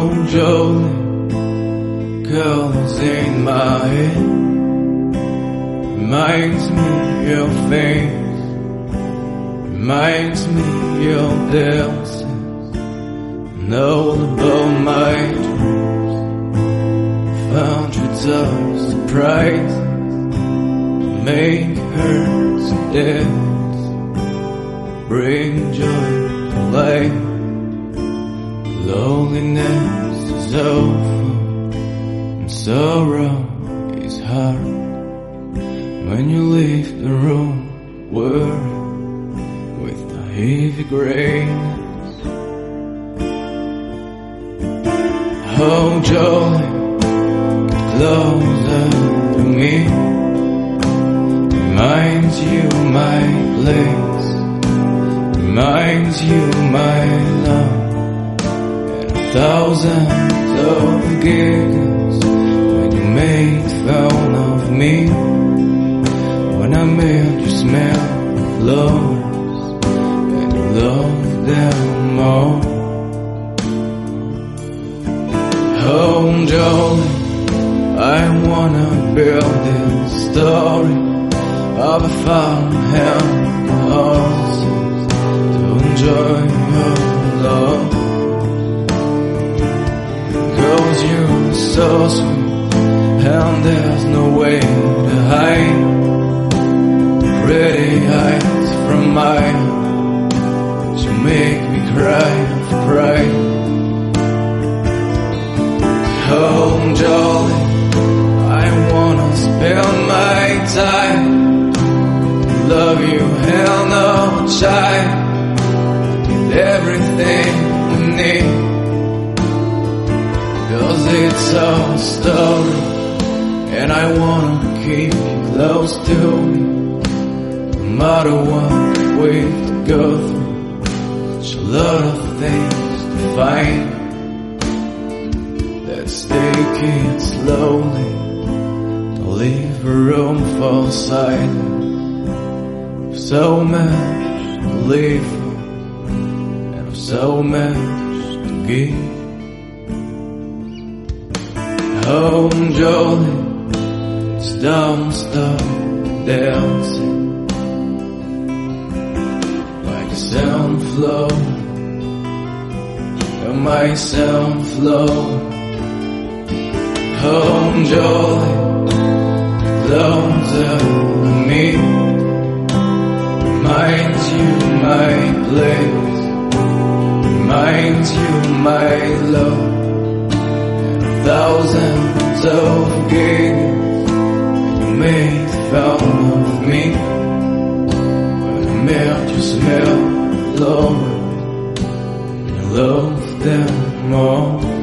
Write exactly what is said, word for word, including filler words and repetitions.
Oh, Jolie, colors in my head reminds me of things, reminds me of dances, and all about my dreams. Hundreds of surprises make hearts dance, bring joy to life. Loneliness is over and sorrow is hard when you leave the room worried with the heavy greyness. Oh, Jolie, closer to me, reminds you my place, reminds you my love. Thousands of giggles when you made fun of me, when I made you smell flowers and you loved them all. Oh, Jolie, I wanna build this story of a farmhand horses to enjoy your love. Cause you're so sweet and there's no way to hide pretty eyes from mine. You make me cry for pride. Oh, Jolie, I wanna spend my time to love you and no child, with everything we need. Cause it's our story, and I wanna keep you close to me, no matter what we have to go through. Such a lot of things to find. Let's take it slowly, don't leave room for silence. So much to live for, and so much to give. Oh, Jolie, just don't stop dancing like a sunflower, and my sunflower. Oh, Jolie, closer to me, reminds you my place, reminds you my love. Thousands of giggles you made fun of me, when I made you smell lower and you loved them more.